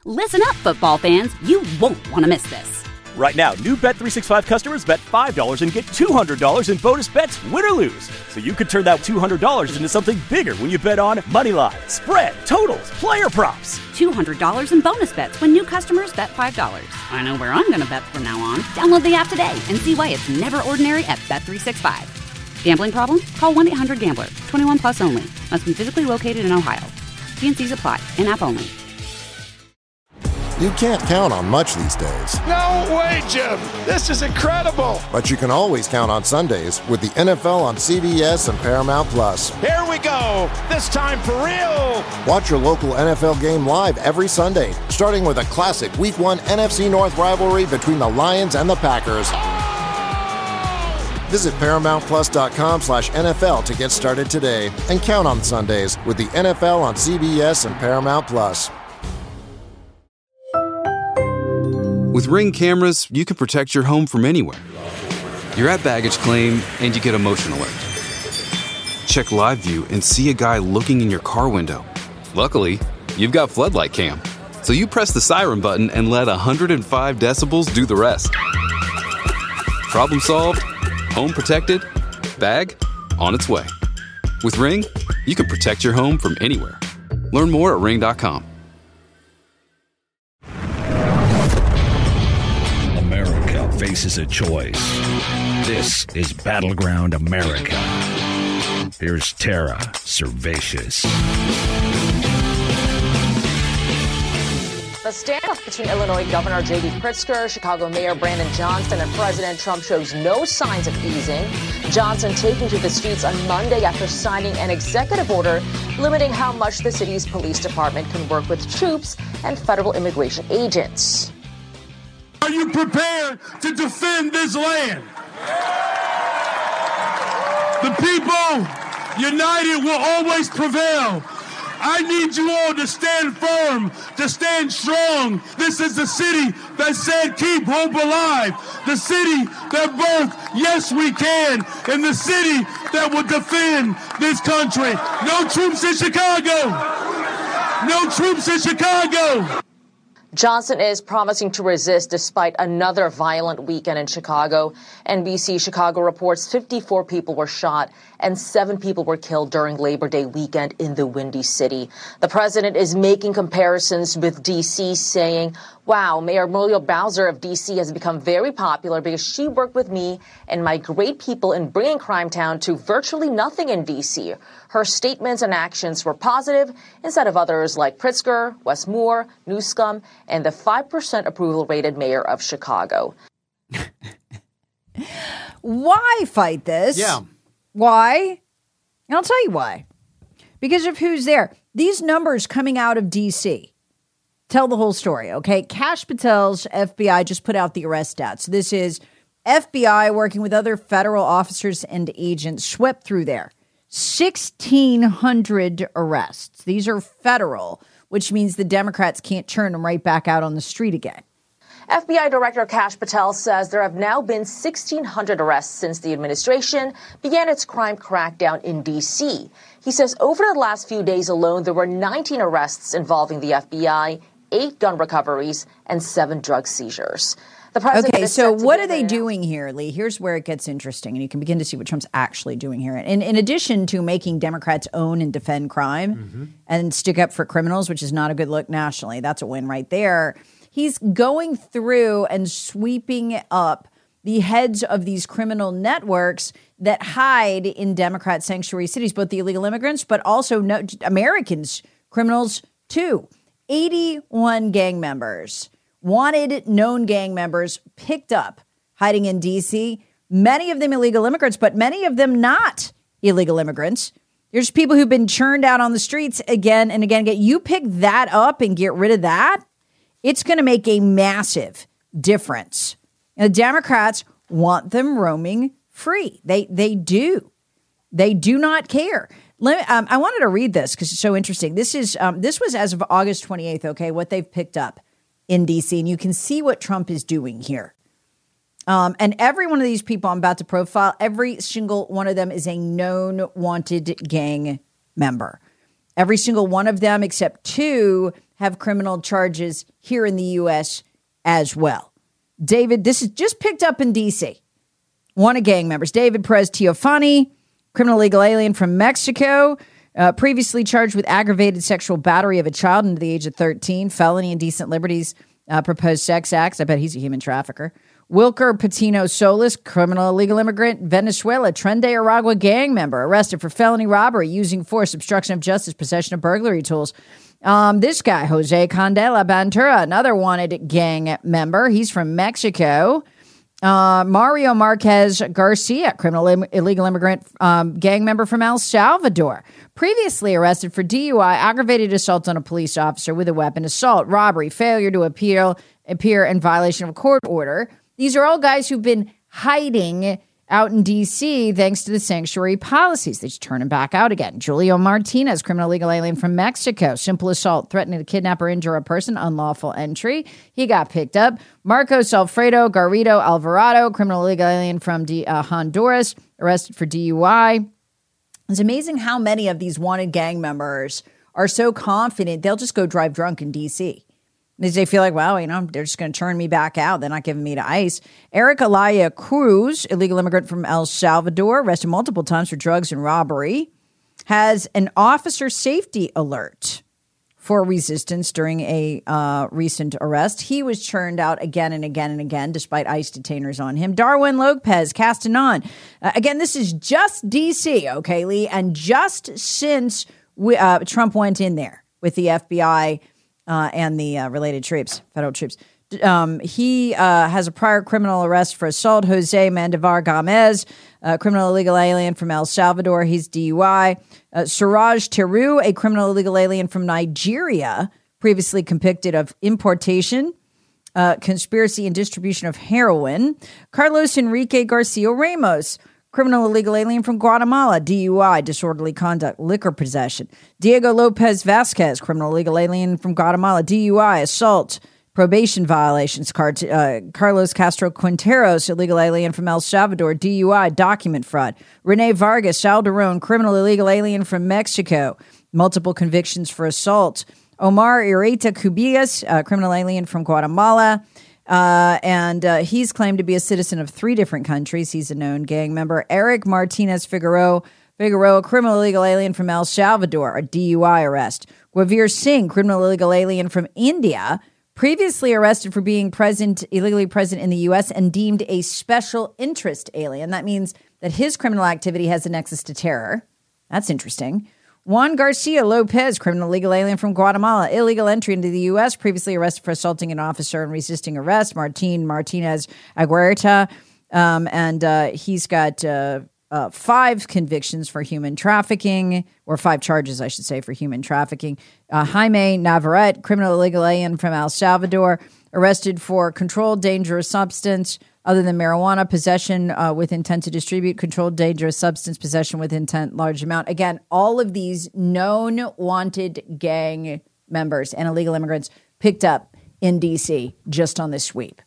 Listen up, football fans. You won't want to miss this. Right now, new Bet365 customers bet $5 and get $200 in bonus bets, win or lose. So you could turn that $200 into something bigger when you bet on money line, spread, totals, player props. $200 in bonus bets when new customers bet $5. I know where I'm going to bet from now on. Download the app today and see why it's never ordinary at Bet365. Gambling problem? Call 1-800-GAMBLER. 21 plus only. Must be physically located in Ohio. T&Cs apply. In-app only. You can't count on much these days. No way, Jim. This is incredible. But you can always count on Sundays with the NFL on CBS and Paramount Plus. Here we go. This time for real. Watch your local NFL game live every Sunday, starting with a classic Week 1 NFC North rivalry between the Lions and the Packers. Visit ParamountPlus.com/NFL to get started today and count on Sundays with the NFL on CBS and Paramount Plus. With Ring cameras, you can protect your home from anywhere. You're at baggage claim, and you get a motion alert. Check live view and see a guy looking in your car window. Luckily, you've got Floodlight Cam, so you press the siren button and let 105 decibels do the rest. Problem solved, home protected, bag on its way. With Ring, you can protect your home from anywhere. Learn more at ring.com. Faces a choice. This is Battleground America. Here's Tara Servatius. The standoff between Illinois Governor J.B. Pritzker, Chicago Mayor Brandon Johnson, and President Trump shows no signs of easing. Johnson taking to the streets on Monday after signing an executive order limiting how much the city's police department can work with troops and federal immigration agents. Are you prepared to defend this land? The people united will always prevail. I need you all to stand firm, to stand strong. This is the city that said keep hope alive. The city that birthed yes we can. And the city that will defend this country. No troops in Chicago. No troops in Chicago. Johnson is promising to resist despite another violent weekend in Chicago. NBC Chicago reports 54 people were shot and 7 people were killed during Labor Day weekend in the Windy City. The president is making comparisons with D.C., saying, wow, Mayor Muriel Bowser of D.C. has become very popular because she worked with me and my great people in bringing crime down to virtually nothing in D.C. Her statements and actions were positive instead of others like Pritzker, Wes Moore, Newsome, and the 5% approval rated mayor of Chicago. Why fight this? Yeah. Why? And I'll tell you why. Because of who's there. These numbers coming out of D.C. tell the whole story, okay? Kash Patel's FBI just put out the arrest stats. This is FBI working with other federal officers and agents swept through there. 1,600 arrests. These are federal, which means the Democrats can't churn them right back out on the street again. FBI Director Kash Patel says there have now been 1,600 arrests since the administration began its crime crackdown in D.C. He says over the last few days alone, there were 19 arrests involving the FBI, 8 gun recoveries, and 7 drug seizures. Okay, so what are they doing here, Lee? Here's where it gets interesting, and you can begin to see what Trump's actually doing here. In addition to making Democrats own and defend crime and stick up for criminals, which is not a good look nationally, that's a win right there, he's going through and sweeping up the heads of these criminal networks that hide in Democrat sanctuary cities, both the illegal immigrants, but also Americans, criminals too. 81 gang members. Wanted known gang members picked up hiding in D.C., many of them illegal immigrants, but many of them not illegal immigrants. There's people who've been churned out on the streets again and again. You pick that up and get rid of that, it's going to make a massive difference. And the Democrats want them roaming free. They do. They do not care. I wanted to read this because it's so interesting. This was as of August 28th, okay, what they've picked up in D.C., and you can see what Trump is doing here. And every one of these people I'm about to profile, every single one of them is a known wanted gang member. Every single one of them, except 2, have criminal charges here in the U.S. as well. David, this is just picked up in D.C. One of gang members, David Perez Teofani, criminal illegal alien from Mexico, previously charged with aggravated sexual battery of a child under the age of 13, felony indecent liberties, proposed sex acts. I bet he's a human trafficker. Wilker Patino Solis, criminal illegal immigrant, Venezuela, Tren de Aragua gang member, arrested for felony robbery, using force, obstruction of justice, possession of burglary tools. This guy, Jose Candela Bantura, another wanted gang member. He's from Mexico. Mario Marquez Garcia, criminal illegal immigrant, gang member from El Salvador, previously arrested for DUI, aggravated assault on a police officer with a weapon, assault, robbery, failure to appear in violation of a court order. These are all guys who've been hiding out in D.C. thanks to the sanctuary policies. They just turn him back out again. Julio Martinez, criminal illegal alien from Mexico, simple assault, threatening to kidnap or injure a person, unlawful entry. He got picked up. Marcos Alfredo Garrido Alvarado, criminal illegal alien from Honduras, arrested for DUI. It's amazing how many of these wanted gang members are so confident they'll just go drive drunk in D.C. They feel like, well, they're just going to turn me back out. They're not giving me to ICE. Eric Alaya Cruz, illegal immigrant from El Salvador, arrested multiple times for drugs and robbery, has an officer safety alert for resistance during a recent arrest. He was churned out again and again and again, despite ICE detainers on him. Darwin Lopez Castanon. Again, this is just D.C., okay, Lee? And just since Trump went in there with the FBI and the related troops, federal troops. He has a prior criminal arrest for assault. Jose Mandavar Gomez, criminal illegal alien from El Salvador. He's DUI. Suraj Teru, a criminal illegal alien from Nigeria, previously convicted of importation, conspiracy and distribution of heroin. Carlos Enrique Garcia Ramos, criminal illegal alien from Guatemala, DUI, disorderly conduct, liquor possession. Diego Lopez Vasquez, criminal illegal alien from Guatemala, DUI, assault, probation violations. Carlos Castro Quinteros, illegal alien from El Salvador, DUI, document fraud. Rene Vargas Calderon, criminal illegal alien from Mexico, multiple convictions for assault. Omar Ireta Cubillas, criminal alien from Guatemala, and he's claimed to be a citizen of 3 different countries. He's a known gang member. Eric Martinez Figueroa, criminal illegal alien from El Salvador, a DUI arrest. Guavir Singh, criminal illegal alien from India, previously arrested for being illegally present in the U.S. and deemed a special interest alien. That means that his criminal activity has a nexus to terror. That's interesting. Juan Garcia Lopez, criminal illegal alien from Guatemala, illegal entry into the U.S., previously arrested for assaulting an officer and resisting arrest. Martinez Aguirre, and he's got 5 convictions for human trafficking, or 5 charges, I should say, for human trafficking. Jaime Navarrete, criminal illegal alien from El Salvador, arrested for controlled dangerous substance other than marijuana, possession with intent to distribute, controlled dangerous substance, possession with intent, large amount. Again, all of these known wanted gang members and illegal immigrants picked up in D.C. just on this sweep.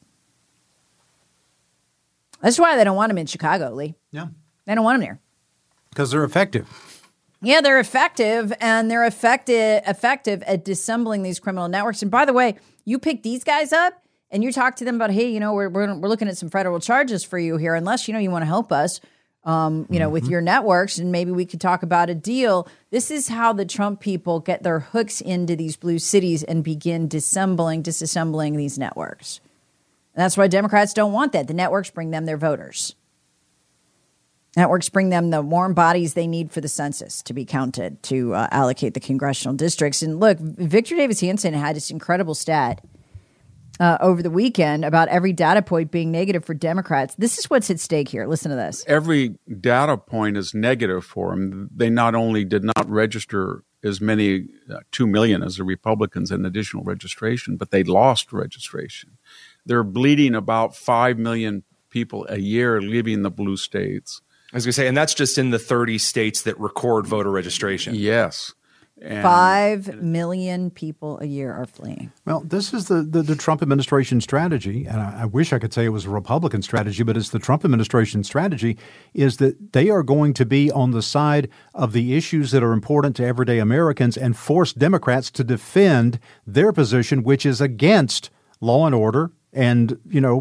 That's why they don't want them in Chicago, Lee. Yeah. They don't want them there. Because they're effective. Yeah, they're effective, and they're effective at dissembling these criminal networks. And by the way, you pick these guys up, and you talk to them about, hey, we're looking at some federal charges for you here, unless, you want to help us, with your networks, and maybe we could talk about a deal. This is how the Trump people get their hooks into these blue cities and begin disassembling these networks. And that's why Democrats don't want that. The networks bring them their voters. Networks bring them the warm bodies they need for the census to be counted, to allocate the congressional districts. And look, Victor Davis Hanson had this incredible stat over the weekend about every data point being negative for Democrats. This is what's at stake here. Listen to this. Every data point is negative for them. They not only did not register as many, 2 million as the Republicans in additional registration, but they lost registration. They're bleeding about 5 million people a year leaving the blue states. I was going to say, and that's just in the 30 states that record voter registration. Yes. And 5 million people a year are fleeing. Well, this is the Trump administration strategy, and I wish I could say it was a Republican strategy, but it's the Trump administration strategy, is that they are going to be on the side of the issues that are important to everyday Americans and force Democrats to defend their position, which is against law and order and,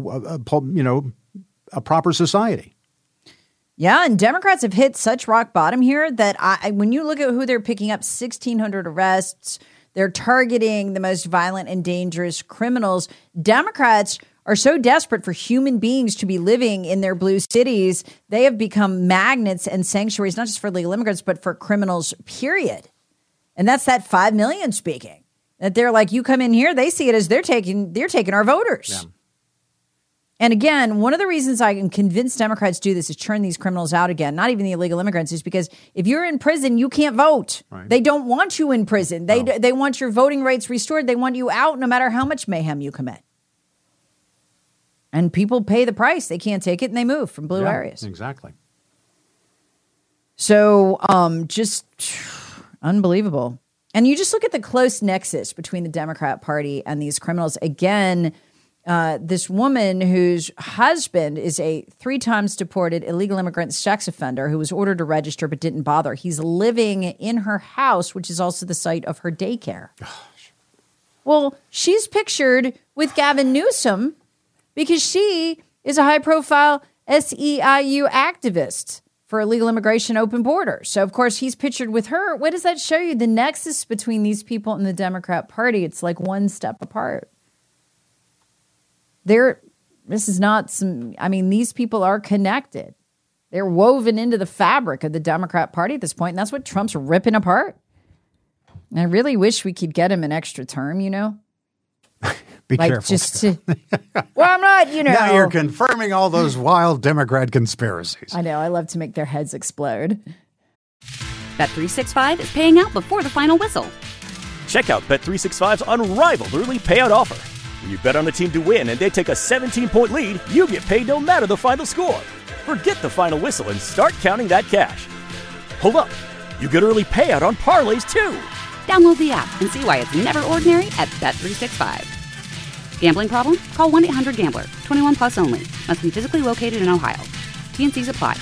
a proper society. Yeah, and Democrats have hit such rock bottom here that when you look at who they're picking up, 1,600 arrests, they're targeting the most violent and dangerous criminals. Democrats are so desperate for human beings to be living in their blue cities, they have become magnets and sanctuaries, not just for illegal immigrants, but for criminals, period. And that's that 5 million speaking. That they're like, you come in here, they see it as they're taking our voters. Yeah. And again, one of the reasons I can convince Democrats to do this is turn these criminals out again, not even the illegal immigrants, is because if you're in prison, you can't vote. Right. They don't want you in prison. They want your voting rights restored. They want you out no matter how much mayhem you commit. And people pay the price. They can't take it and they move from blue areas. Exactly. So just unbelievable. And you just look at the close nexus between the Democrat Party and these criminals. Again, this woman whose husband is a 3 times deported illegal immigrant sex offender who was ordered to register but didn't bother. He's living in her house, which is also the site of her daycare. Gosh. Well, she's pictured with Gavin Newsom because she is a high-profile SEIU activist for illegal immigration, open borders. So, of course, he's pictured with her. What does that show you? The nexus between these people and the Democrat Party, it's like one step apart. This is not these people are connected. They're woven into the fabric of the Democrat Party at this point, and that's what Trump's ripping apart. And I really wish we could get him an extra term, Be careful. I'm not, Now you're confirming all those wild Democrat conspiracies. I know. I love to make their heads explode. Bet365 is paying out before the final whistle. Check out Bet365's unrivaled early payout offer. When you bet on a team to win and they take a 17-point lead, you get paid no matter the final score. Forget the final whistle and start counting that cash. Hold up. You get early payout on parlays, too. Download the app and see why it's never ordinary at Bet365. Gambling problem? Call 1-800-GAMBLER. 21 plus only. Must be physically located in Ohio. T&Cs apply.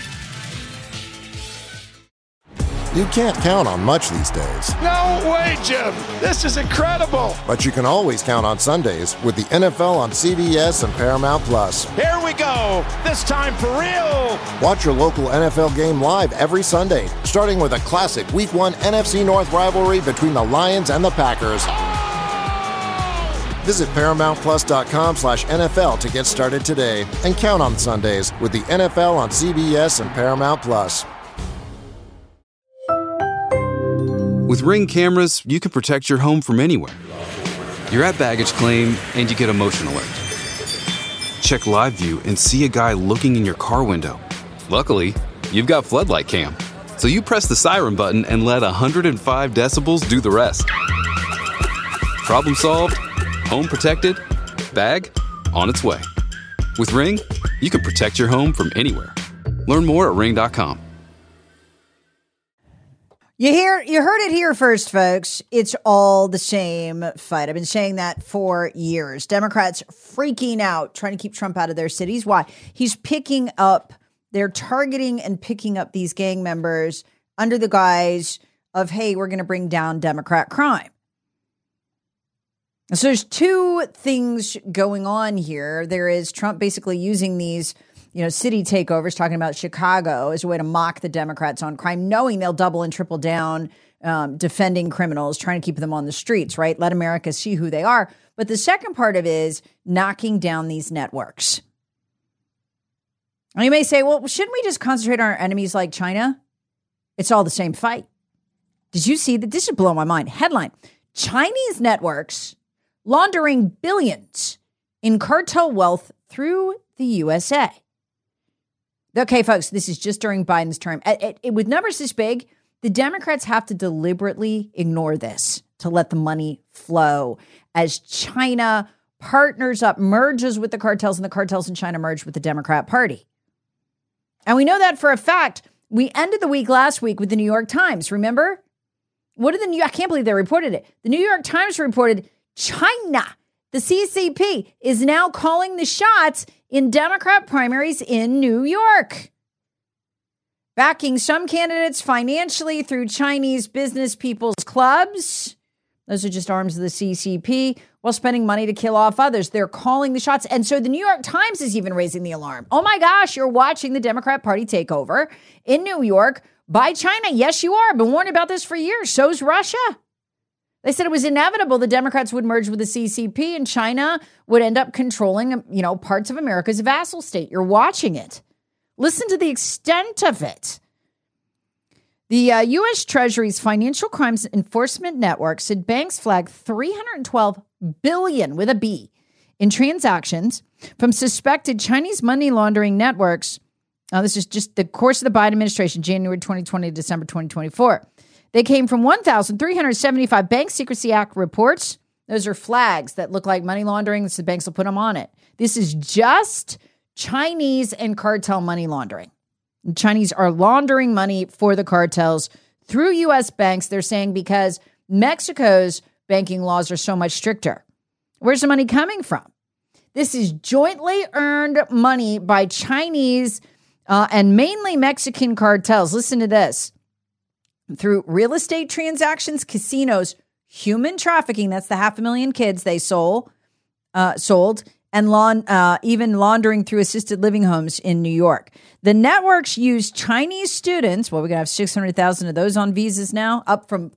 You can't count on much these days. No way, Jim. This is incredible. But you can always count on Sundays with the NFL on CBS and Paramount Plus. Here we go. This time for real. Watch your local NFL game live every Sunday, starting with a classic Week 1 NFC North rivalry between the Lions and the Packers. Visit ParamountPlus.com/NFL to get started today and count on Sundays with the NFL on CBS and Paramount Plus. With Ring cameras, you can protect your home from anywhere. You're at baggage claim and you get a motion alert. Check live view and see a guy looking in your car window. Luckily, you've got Floodlight Cam. So you press the siren button and let 105 decibels do the rest. Problem solved, home protected, bag on its way. With Ring, you can protect your home from anywhere. Learn more at ring.com. You heard it here first, folks. It's all the same fight. I've been saying that for years. Democrats freaking out, trying to keep Trump out of their cities. Why? They're targeting and picking up these gang members under the guise of, hey, we're going to bring down Democrat crime. So there's 2 things going on here. There is Trump basically using these city takeovers, talking about Chicago as a way to mock the Democrats on crime, knowing they'll double and triple down, defending criminals, trying to keep them on the streets, right? Let America see who they are. But the second part of it is knocking down these networks. And you may say, well, shouldn't we just concentrate on our enemies like China? It's all the same fight. Did you see that? This should blow my mind. Headline: Chinese networks laundering billions in cartel wealth through the USA. Okay, folks, this is just during Biden's term. With numbers this big, the Democrats have to deliberately ignore this to let the money flow as China partners up, merges with the cartels, and the cartels in China merge with the Democrat Party. And we know that for a fact. We ended the week last week with the New York Times, remember? What did I can't believe they reported it. The New York Times reported China, the CCP, is now calling the shots in Democrat primaries in New York, backing some candidates financially through Chinese business people's clubs. Those are just arms of the CCP, while spending money to kill off others. They're calling the shots. And so the New York Times is even raising the alarm. Oh my gosh, you're watching the Democrat Party take over in New York by China. Yes, you are. I've been warning about this for years. So's Russia. They said it was inevitable the Democrats would merge with the CCP and China would end up controlling, parts of America's vassal state. You're watching it. Listen to the extent of it. The U.S. Treasury's Financial Crimes Enforcement Network said banks flagged $312 billion with a B in transactions from suspected Chinese money laundering networks. This is just the course of the Biden administration, January 2020 to December 2024. They came from 1,375 Bank Secrecy Act reports. Those are flags that look like money laundering, so the banks will put them on it. This is just Chinese and cartel money laundering. The Chinese are laundering money for the cartels through U.S. banks, they're saying, because Mexico's banking laws are so much stricter. Where's the money coming from? This is jointly earned money by Chinese and mainly Mexican cartels. Listen to this. Through real estate transactions, casinos, human trafficking, that's the 500,000 kids they sold, and even laundering through assisted living homes in New York. The networks use Chinese students. Well, we're going to have 600,000 of those on visas now, up from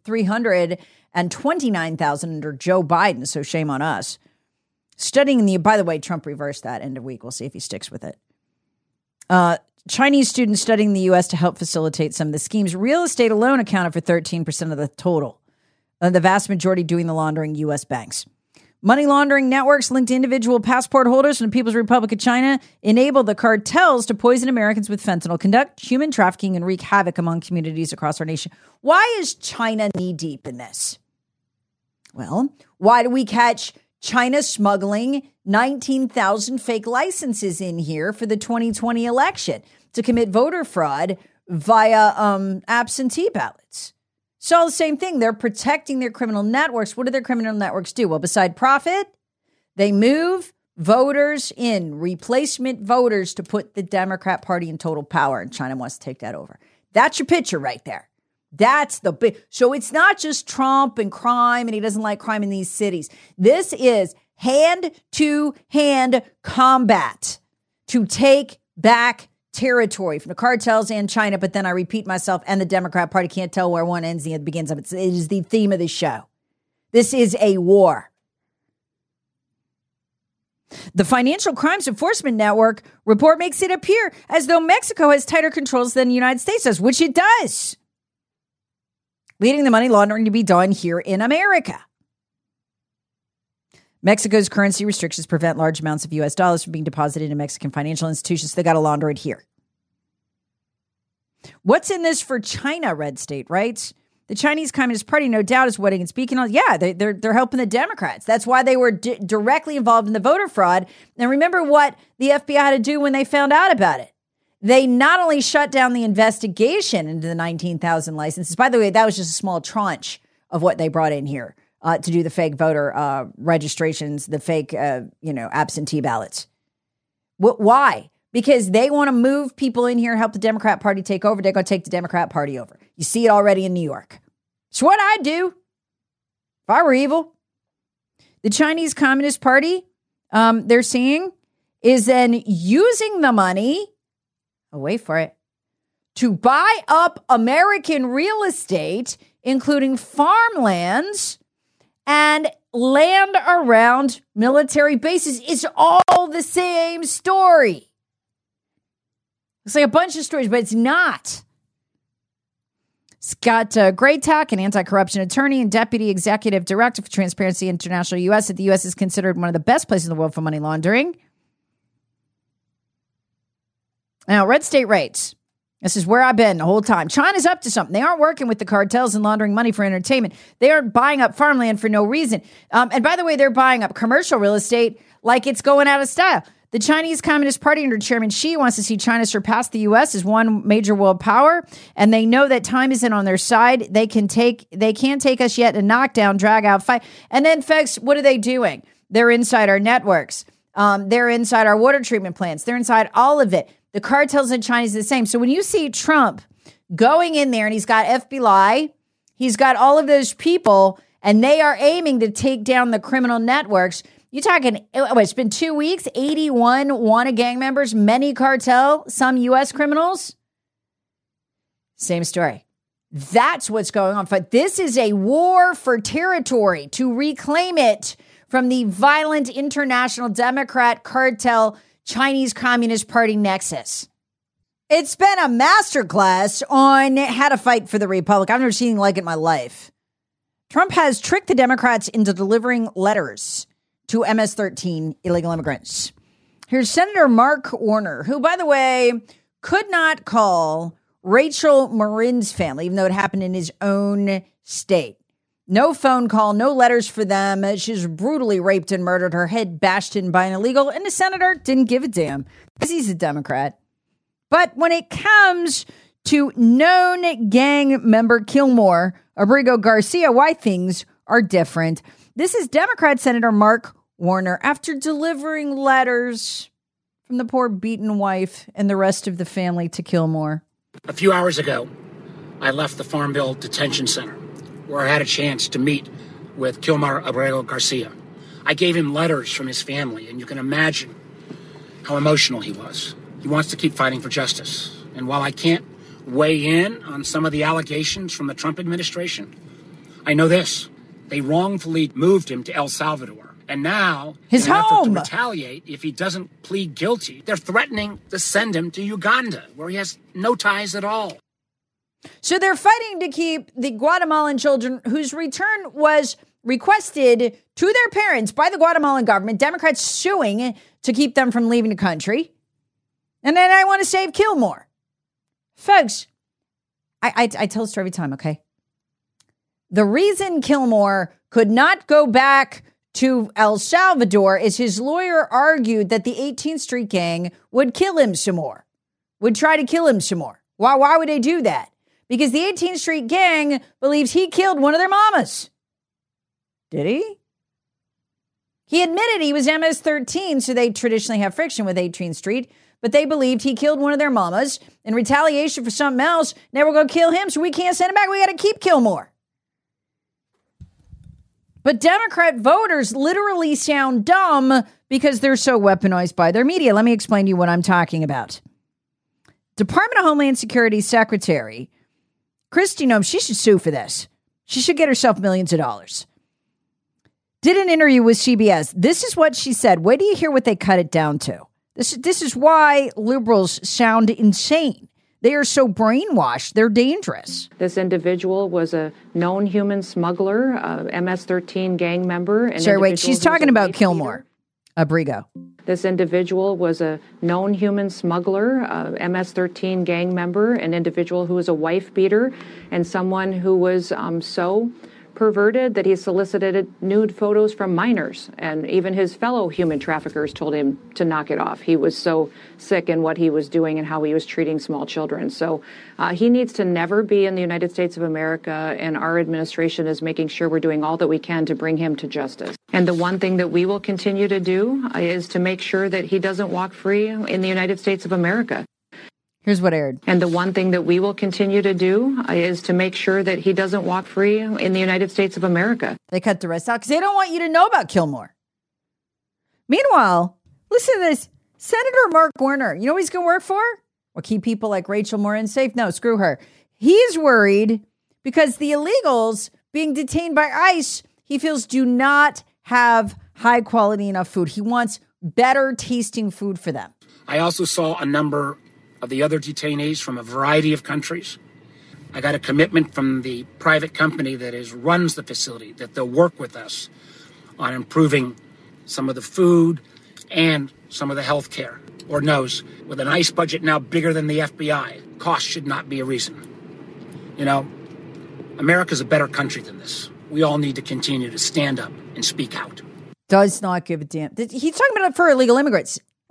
329,000 under Joe Biden. So shame on us. By the way, Trump reversed that end of week. We'll see if he sticks with it. Chinese students studying the U.S. to help facilitate some of the schemes. Real estate alone accounted for 13% of the total. The vast majority doing the laundering, U.S. banks. Money laundering networks linked to individual passport holders from the People's Republic of China enable the cartels to poison Americans with fentanyl, conduct human trafficking, and wreak havoc among communities across our nation. Why is China knee-deep in this? Well, why do we catch China smuggling 19,000 fake licenses in here for the 2020 election to commit voter fraud via absentee ballots? It's all the same thing. They're protecting their criminal networks. What do their criminal networks do? Well, beside profit, they move voters in, replacement voters, to put the Democrat Party in total power. And China wants to take that over. That's your picture right there. That's the big. So it's not just Trump and crime, and he doesn't like crime in these cities. This is hand-to-hand combat to take back territory from the cartels and China. But then I repeat myself, and the Democrat Party can't tell where one ends and the other begins. It is the theme of the show. This is a war. The Financial Crimes Enforcement Network report makes it appear as though Mexico has tighter controls than the United States does, which it does, leading the money laundering to be done here in America. Mexico's currency restrictions prevent large amounts of U.S. dollars from being deposited in Mexican financial institutions. So they got to launder it here. What's in this for China, Red State writes? The Chinese Communist Party, no doubt, is wetting and speaking on. Yeah, they're helping the Democrats. That's why they were directly involved in the voter fraud. And remember what the FBI had to do when they found out about it. They not only shut down the investigation into the 19,000 licenses. By the way, that was just a small tranche of what they brought in here to do the fake voter registrations, the fake, absentee ballots. Why? Because they want to move people in here, help the Democrat Party take over. They're going to take the Democrat Party over. You see it already in New York. It's what I'd do if I were evil. The Chinese Communist Party, they're saying, is then using the money, wait for it, to buy up American real estate, including farmlands and land around military bases. It's all the same story. It's like a bunch of stories, but it's not. Scott Graytak, an anti-corruption attorney and deputy executive director for Transparency International U.S., said the U.S. is considered one of the best places in the world for money laundering. Now, Red State writes, this is where I've been the whole time. China's up to something. They aren't working with the cartels and laundering money for entertainment. They aren't buying up farmland for no reason. And by the way, they're buying up commercial real estate like it's going out of style. The Chinese Communist Party under Chairman Xi wants to see China surpass the U.S. as one major world power, and they know that time isn't on their side. They can't take us yet. A knockdown, drag out, fight. And then, folks, what are they doing? They're inside our networks. They're inside our water treatment plants. They're inside all of it. The cartels in China is the same. So when you see Trump going in there and he's got FBI, he's got all of those people, and they are aiming to take down the criminal networks. You're talking, it's been 2 weeks, 81 wanted gang members, many cartel, some U.S. criminals. Same story. That's what's going on. But this is a war for territory to reclaim it from the violent international Democrat cartel Chinese Communist Party nexus. It's been a masterclass on how to fight for the Republic. I've never seen anything like it in my life. Trump has tricked the Democrats into delivering letters to MS-13 illegal immigrants. Here's Senator Mark Warner, who, by the way, could not call Rachel Marin's family, even though it happened in his own state. No phone call, no letters for them. She was brutally raped and murdered, her head bashed in by an illegal, and the senator didn't give a damn because he's a Democrat. But when it comes to known gang member Kilmore Abrigo Garcia, why things are different. This is Democrat Senator Mark Warner after delivering letters from the poor beaten wife and the rest of the family to Kilmore. A few hours ago, I left the Farm Bill Detention Center, where I had a chance to meet with Kilmore Abrigo Garcia. I gave him letters from his family, and you can imagine how emotional he was. He wants to keep fighting for justice. And while I can't weigh in on some of the allegations from the Trump administration, I know this. They wrongfully moved him to El Salvador. And now, his in an effort home, to retaliate if he doesn't plead guilty, they're threatening to send him to Uganda, where he has no ties at all. So they're fighting to keep the Guatemalan children whose return was requested to their parents by the Guatemalan government, Democrats suing to keep them from leaving the country. And then I want to save Kilmore. Folks, I tell this story every time, okay? The reason Kilmore could not go back to El Salvador is his lawyer argued that the 18th Street Gang would kill him some more, would try to kill him some more. Why would they do that? Because the 18th Street Gang believes he killed one of their mamas. Did he? He admitted he was MS-13, so they traditionally have friction with 18th Street, but they believed he killed one of their mamas in retaliation for something else. Now we're going to kill him, so we can't send him back. We got to keep Kilmore. But Democrat voters literally sound dumb because they're so weaponized by their media. Let me explain to you what I'm talking about. Department of Homeland Security Secretary Kristi Noem, she should sue for this. She should get herself millions of dollars. Did an interview with CBS. This is what she said. Wait till you hear what they cut it down to. This is why liberals sound insane. They are so brainwashed. They're dangerous. This individual was a known human smuggler, MS-13 gang member. Sorry, wait. She's talking about Kilmore Abrigo. This individual was a known human smuggler, MS-13 gang member, an individual who was a wife beater, and someone who was so perverted that he solicited nude photos from minors. And even his fellow human traffickers told him to knock it off. He was so sick in what he was doing and how he was treating small children. So he needs to never be in the United States of America, and our administration is making sure we're doing all that we can to bring him to justice. And the one thing that we will continue to do is to make sure that he doesn't walk free in the United States of America. Here's what aired. And the one thing that we will continue to do is to make sure that he doesn't walk free in the United States of America. They cut the rest out because they don't want you to know about Kilmore. Meanwhile, listen to this. Senator Mark Warner, you know what he's going to work for? Well, keep people like Rachel Marin safe? No, screw her. He's worried because the illegals being detained by ICE, he feels do not have high quality enough food. He wants better tasting food for them. I also saw a number of the other detainees from a variety of countries. I got a commitment from the private company that runs the facility that they'll work with us on improving some of the food and some of the health care. Lord knows, with an ICE budget now bigger than the FBI, cost should not be a reason. You know, America's a better country than this. We all need to continue to stand up and speak out. Does not give a damn. He's talking about it for illegal immigrants.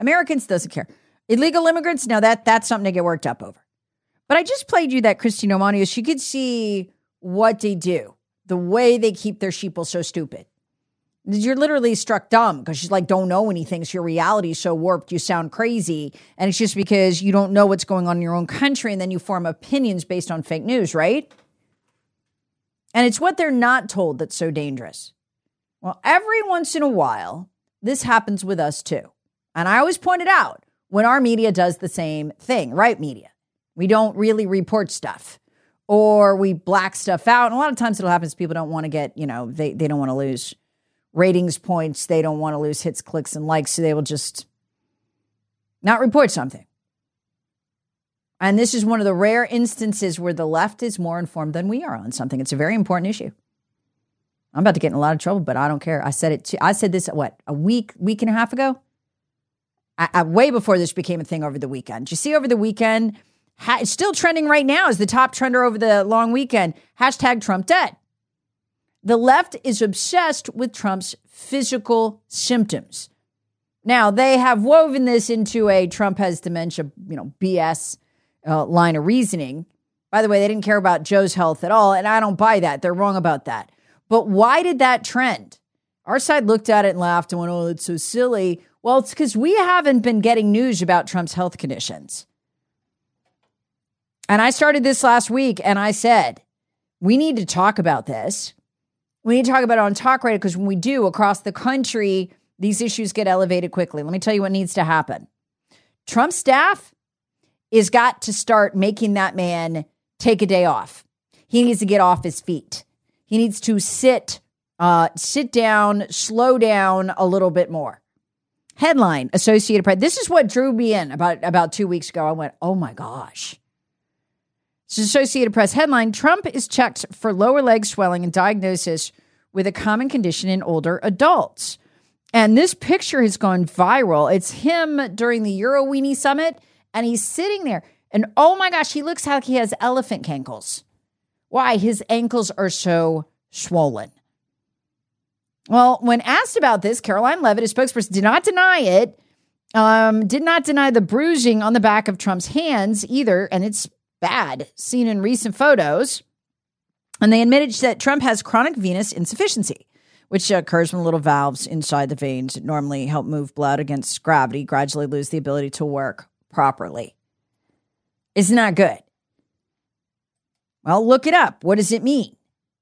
Americans, doesn't care. Illegal immigrants, now that's something to get worked up over. But I just played you that Christine O'Mani, so you could see what they do, the way they keep their sheeple so stupid. You're literally struck dumb because she's like, don't know anything. So your reality is so warped, you sound crazy. And it's just because you don't know what's going on in your own country. And then you form opinions based on fake news, right? And it's what they're not told that's so dangerous. Well, every once in a while, this happens with us too. And I always point it out when our media does the same thing, right media. We don't really report stuff or we black stuff out. And a lot of times it'll happen is people don't want to get, they don't want to lose ratings points. They don't want to lose hits, clicks, and likes. So they will just not report something. And this is one of the rare instances where the left is more informed than we are on something. It's a very important issue. I'm about to get in a lot of trouble, but I don't care. I said this, a week and a half ago? Way before this became a thing over the weekend. Did you see over the weekend? It's still trending right now as the top trender over the long weekend. Hashtag Trump dead. The left is obsessed with Trump's physical symptoms. Now, they have woven this into a Trump has dementia, BS line of reasoning. By the way, they didn't care about Joe's health at all, and I don't buy that. They're wrong about that. But why did that trend? Our side looked at it and laughed and went, oh, it's so silly. Well, it's because we haven't been getting news about Trump's health conditions. And I started this last week, and I said, we need to talk about this. We need to talk about it on Talk Radio because when we do across the country, these issues get elevated quickly. Let me tell you what needs to happen. Trump's staff is got to start making that man take a day off. He needs to get off his feet. He needs to sit down, slow down a little bit more. Headline, Associated Press. This is what drew me in about 2 weeks ago. I went, oh my gosh. It's Associated Press headline, Trump is checked for lower leg swelling and diagnosis with a common condition in older adults. And this picture has gone viral. It's him during the Euro Weenie Summit, and he's sitting there. And oh my gosh, he looks like he has elephant cankles. Why? His ankles are so swollen. Well, when asked about this, Caroline Levitt, his spokesperson, did not deny it, did not deny the bruising on the back of Trump's hands either, and it's bad, seen in recent photos. And they admitted that Trump has chronic venous insufficiency, which occurs when little valves inside the veins that normally help move blood against gravity gradually lose the ability to work properly. Isn't that good? Well, look it up. What does it mean?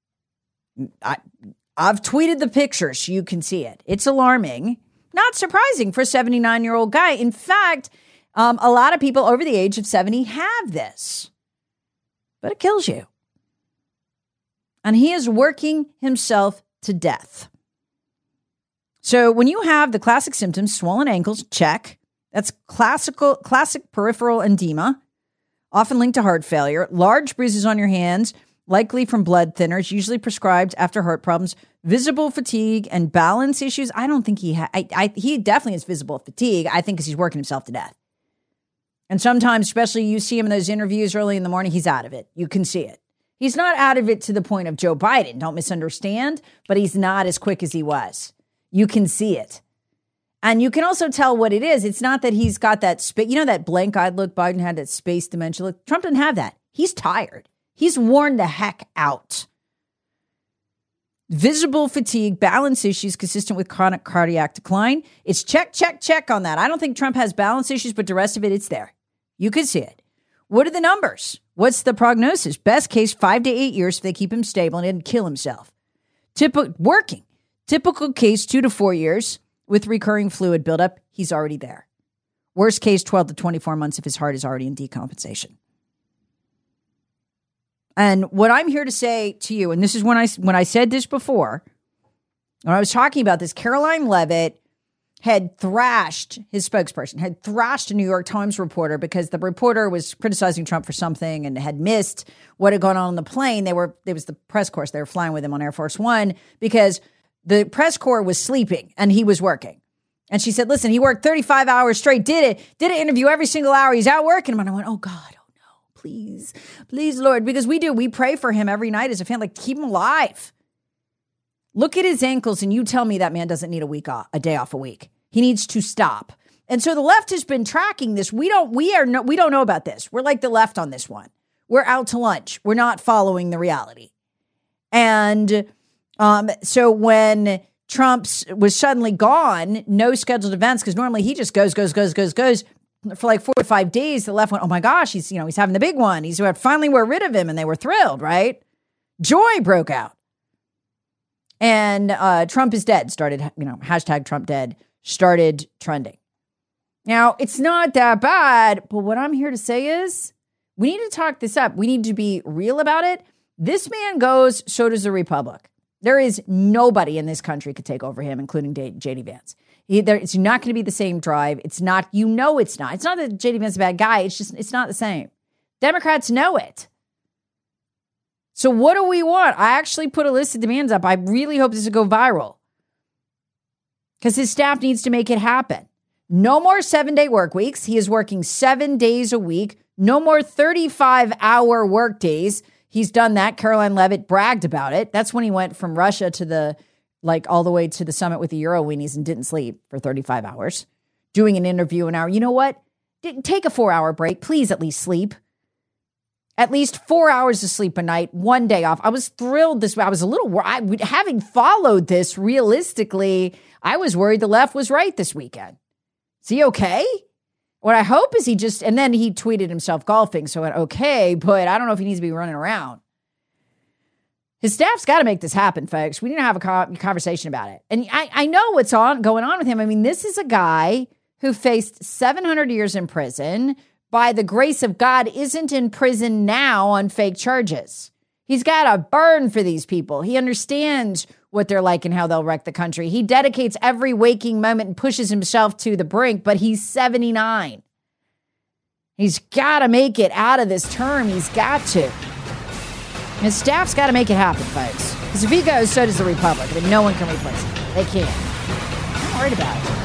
I've tweeted the picture so you can see it. It's alarming. Not surprising for a 79-year-old guy. In fact, a lot of people over the age of 70 have this. But it kills you. And he is working himself to death. So when you have the classic symptoms, swollen ankles, check. That's classic peripheral edema, often linked to heart failure. Large bruises on your hands, likely from blood thinners, usually prescribed after heart problems. Visible fatigue and balance issues. I don't think he definitely has visible fatigue. I think because he's working himself to death. And sometimes, especially you see him in those interviews early in the morning, he's out of it. You can see it. He's not out of it to the point of Joe Biden. Don't misunderstand, but he's not as quick as he was. You can see it. And you can also tell what it is. It's not that he's got that, that blank-eyed look Biden had, that space dementia look. Trump didn't have that. He's tired. He's worn the heck out. Visible fatigue, balance issues consistent with chronic cardiac decline. It's check, check, check on that. I don't think Trump has balance issues, but the rest of it, it's there. You can see it. What are the numbers? What's the prognosis? Best case, 5 to 8 years if they keep him stable and didn't kill himself. Working. Typical case, 2 to 4 years with recurring fluid buildup. He's already there. Worst case, 12 to 24 months if his heart is already in decompensation. And what I'm here to say to you, and this is when I said this before, when I was talking about this, Caroline Levitt had thrashed his spokesperson, had thrashed a New York Times reporter because the reporter was criticizing Trump for something and had missed what had gone on the plane. There was the press corps. They were flying with him on Air Force One because the press corps was sleeping and he was working. And she said, listen, he worked 35 hours straight, did an interview every single hour. He's out working. And I went, oh God, oh no, please, Lord, because we pray for him every night as a family, like keep him alive. Look at his ankles and you tell me that man doesn't need a day off a week. He needs to stop. And so the left has been tracking this. We don't know about this. We're like the left on this one. We're out to lunch. We're not following the reality. And so when Trump was suddenly gone, no scheduled events, because normally he just goes for like 4 or 5 days. The left went, oh my gosh, he's having the big one. Finally we're rid of him, and they were thrilled, right? Joy broke out. And Trump is dead started, hashtag Trump dead started trending. Now, it's not that bad, but what I'm here to say is we need to talk this up. We need to be real about it. This man goes, so does the Republic. There is nobody in this country could take over him, including J.D. Vance. It's not going to be the same drive. It's not, it's not. It's not that J.D. Vance is a bad guy. It's not the same. Democrats know it. So what do we want? I actually put a list of demands up. I really hope this will go viral because his staff needs to make it happen. No more 7-day work weeks. He is working 7 days a week. No more 35-hour work days. He's done that. Caroline Leavitt bragged about it. That's when he went from Russia to all the way to the summit with the Euro weenies and didn't sleep for 35 hours. Doing an interview an hour. You know what? Take a 4-hour break. Please at least sleep. At least 4 hours of sleep a night, 1 day off. I was thrilled this way. I was a little having followed this realistically, I was worried the left was right this weekend. Is he okay? What I hope is and then he tweeted himself golfing, so it okay, but I don't know if he needs to be running around. His staff's got to make this happen, folks. We need to have a conversation about it. And I know what's going on with him. I mean, this is a guy who faced 700 years in prison, by the grace of God, isn't in prison now on fake charges. He's got a burn for these people. He understands what they're like and how they'll wreck the country. He dedicates every waking moment and pushes himself to the brink, but he's 79. He's got to make it out of this term. He's got to. His staff's got to make it happen, folks. Because if he goes, so does the Republic. I mean, no one can replace him. They can't. I'm not worried about it.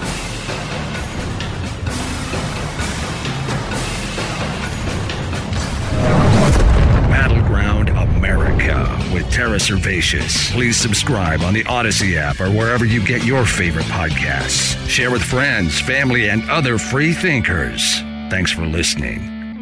Battleground America with Tara Servatius. Please subscribe on the Odyssey app or wherever you get your favorite podcasts. Share with friends, family, and other free thinkers. Thanks for listening.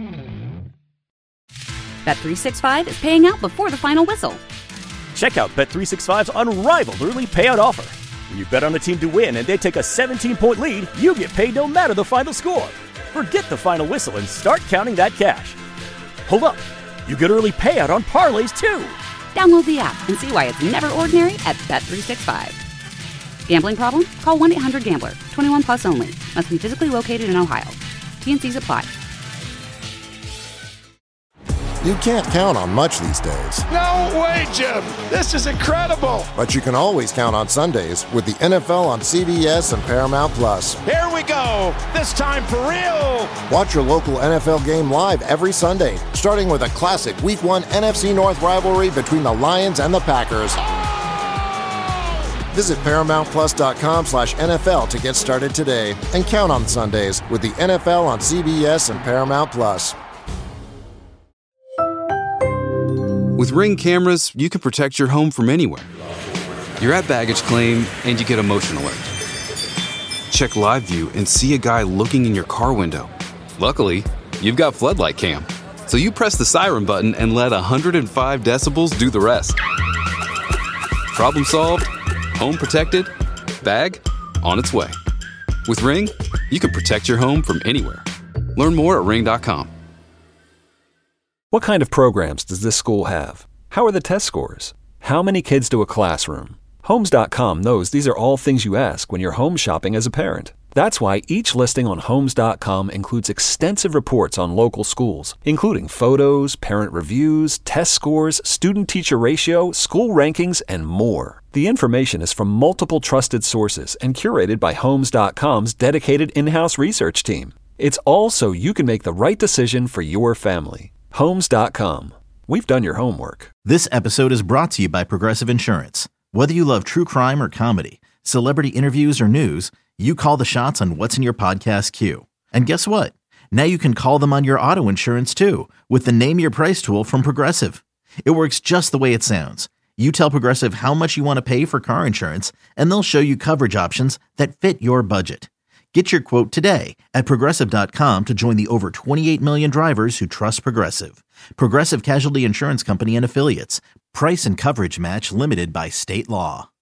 Bet365 is paying out before the final whistle. Check out Bet365's unrivaled early payout offer. When you bet on a team to win and they take a 17-point lead, you get paid no matter the final score. Forget the final whistle and start counting that cash. Hold up. You get early payout on parlays, too. Download the app and see why it's never ordinary at Bet365. Gambling problem? Call 1-800-GAMBLER. 21 plus only. Must be physically located in Ohio. T&Cs apply. You can't count on much these days. No way, Jim. This is incredible. But you can always count on Sundays with the NFL on CBS and Paramount Plus. Here we go. This time for real. Watch your local NFL game live every Sunday, starting with a classic Week 1 NFC North rivalry between the Lions and the Packers. Visit ParamountPlus.com/NFL to get started today and count on Sundays with the NFL on CBS and Paramount Plus. With Ring cameras, you can protect your home from anywhere. You're at baggage claim and you get a motion alert. Check live view and see a guy looking in your car window. Luckily, you've got floodlight cam. So you press the siren button and let 105 decibels do the rest. Problem solved, home protected, bag on its way. With Ring, you can protect your home from anywhere. Learn more at ring.com. What kind of programs does this school have? How are the test scores? How many kids to a classroom? Homes.com knows these are all things you ask when you're home shopping as a parent. That's why each listing on Homes.com includes extensive reports on local schools, including photos, parent reviews, test scores, student-teacher ratio, school rankings, and more. The information is from multiple trusted sources and curated by Homes.com's dedicated in-house research team. It's all so you can make the right decision for your family. Homes.com. We've done your homework. This episode is brought to you by Progressive Insurance. Whether you love true crime or comedy, celebrity interviews or news, you call the shots on what's in your podcast queue. And guess what? Now you can call them on your auto insurance too with the Name Your Price tool from Progressive. It works just the way it sounds. You tell Progressive how much you want to pay for car insurance, and they'll show you coverage options that fit your budget. Get your quote today at Progressive.com to join the over 28 million drivers who trust Progressive. Progressive Casualty Insurance Company and Affiliates. Price and coverage match limited by state law.